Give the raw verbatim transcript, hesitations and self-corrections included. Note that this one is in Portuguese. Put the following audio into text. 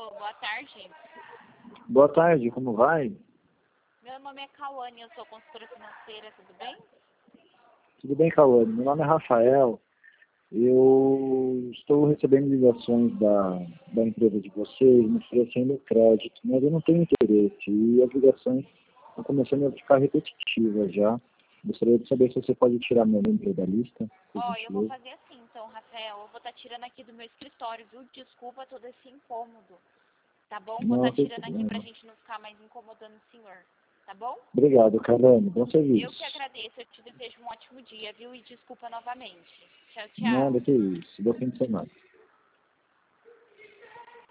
boa tarde. Boa tarde, como vai? Meu nome é Cauane, eu sou consultora financeira, tudo bem? Tudo bem, Cauane? Meu nome é Rafael. Eu estou recebendo ligações da, da empresa de vocês, me oferecendo crédito, mas eu não tenho interesse. E as ligações estão começando a ficar repetitivas já. Gostaria de saber se você pode tirar meu número da lista. Ó, eu vou fazer assim, então, Rafael. Eu vou estar tirando aqui do meu escritório, viu? Desculpa todo esse incômodo. Tá bom? Vou Não estar tem tirando aqui problema. pra gente não ficar mais incomodando o senhor. Tá bom? Obrigado, Cauane. Bom serviço. Eu que agradeço. Eu te desejo um ótimo dia, viu? E desculpa novamente. Tchau, tchau. Nada que isso. Bom fim de semana.